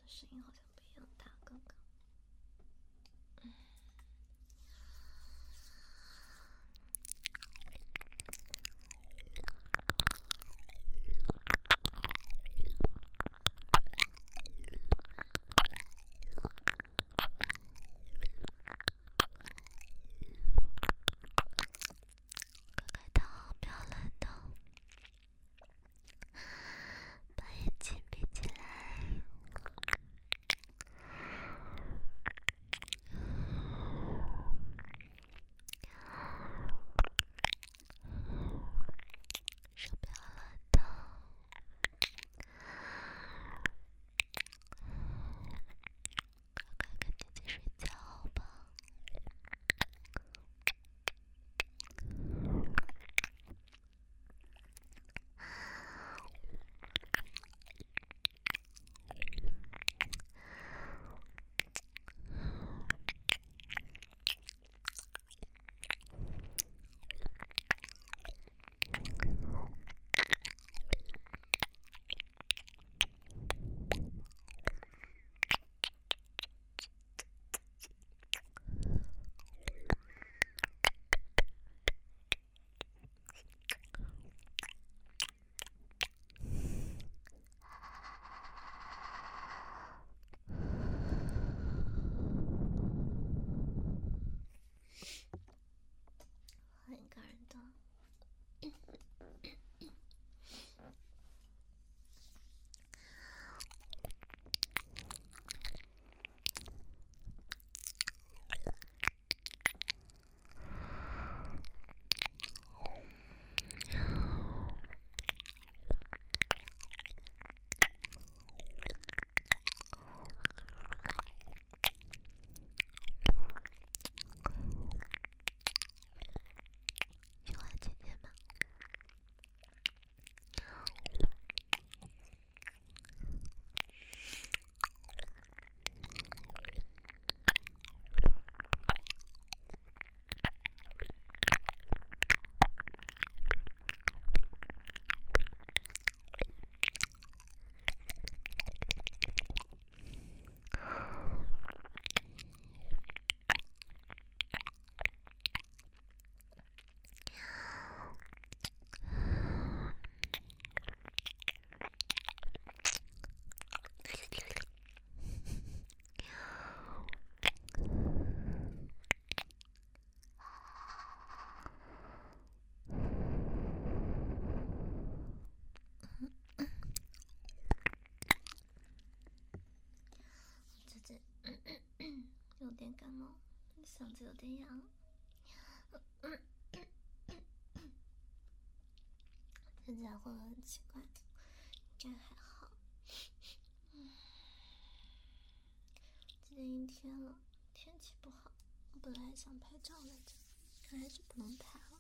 的声音好像不一样大，刚刚。 乖的，不要乱动，把眼睛闭起来。手不要乱动，快快跟姐姐睡觉吧。 很感人的。 喜欢姐姐吗？ 最近有点感冒，嗓子有点哑了。听起来会很奇怪，应该还好。今天一天了，天气不好，我本来想拍照来着，可还是不能拍了。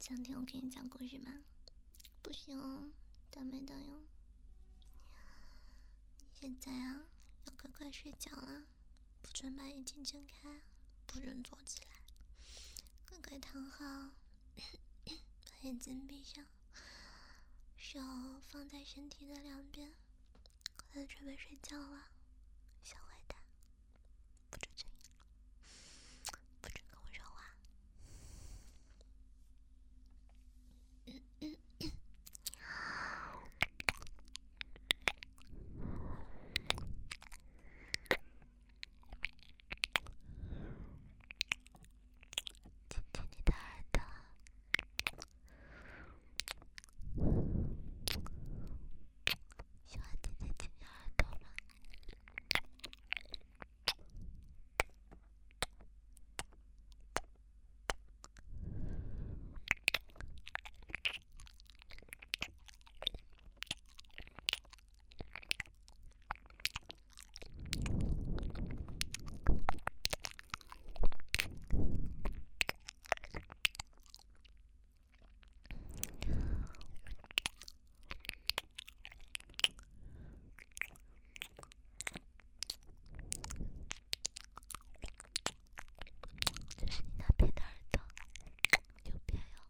想听我给你讲故事吗？不行哦，ダメだよ。现在啊，要乖乖睡觉了，不准把眼睛睁开，不准坐起来，乖乖躺好，把眼睛闭上，手放在身体的两边，快准备睡觉了，小坏蛋，不准睁眼，不准跟我说话。 亲亲你的耳朵，喜欢亲亲亲你耳朵吗？这是你那边的耳朵，右边哟。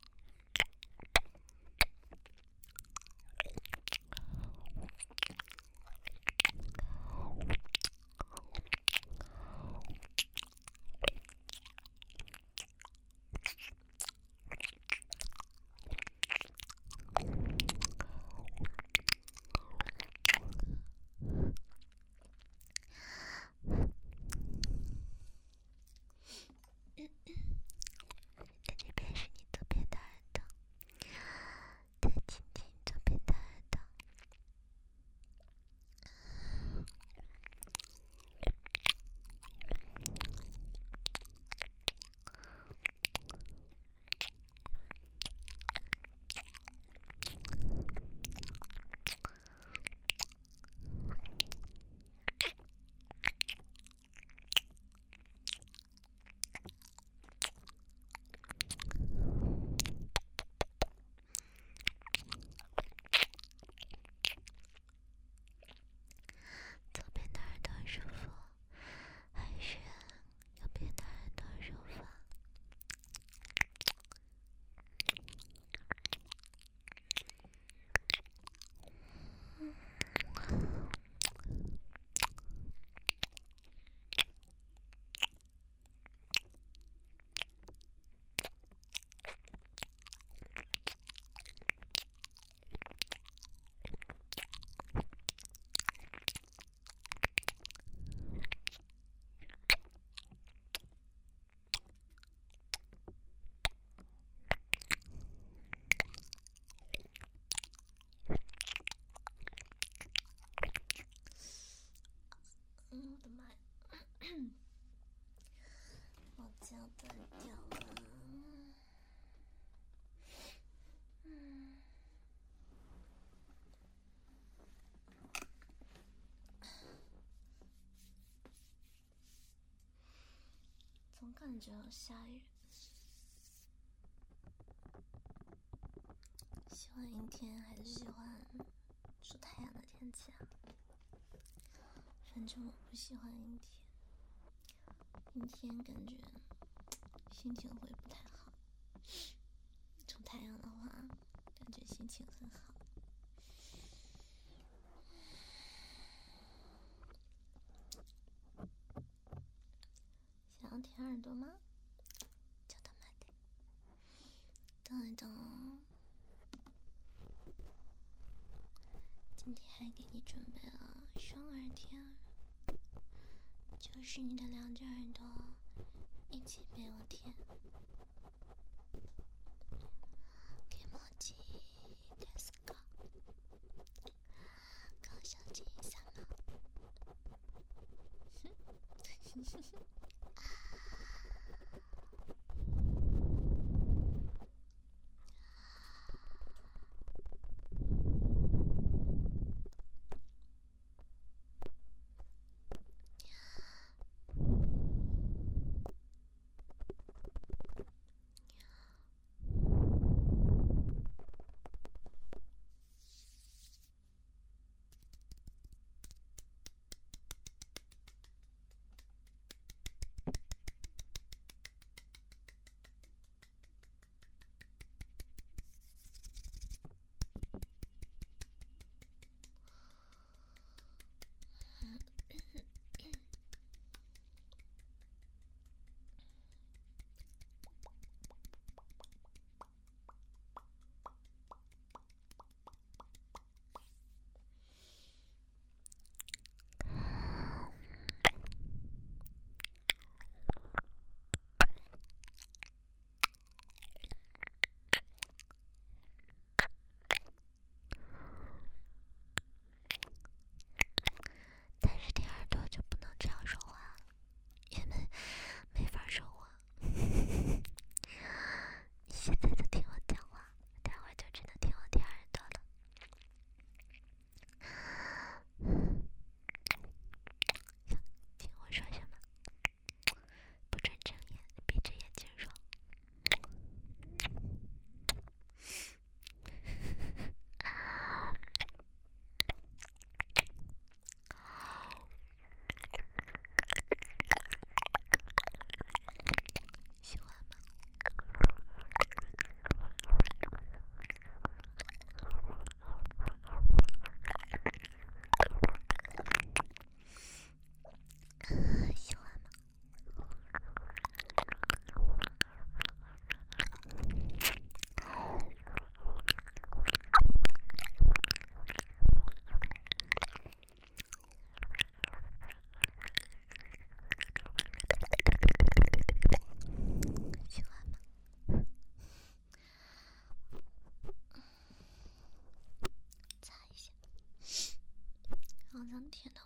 这边是你左边的耳朵，再亲亲左边的耳朵。左边的耳朵舒服，还是右边的耳朵舒服？ 我的妈呀！我脚断掉了。总感觉要下雨。喜欢阴天还是喜欢出太阳的天气啊？反正我不喜欢阴天，阴天感觉心情会不太好。出太阳的话，感觉心情很好。想要舔耳朵吗？就他妈的，等一等。今天还给你准备了双耳贴，就是你的两只耳朵一起被我舔。気持ちいいですか？高小姐様。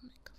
my god！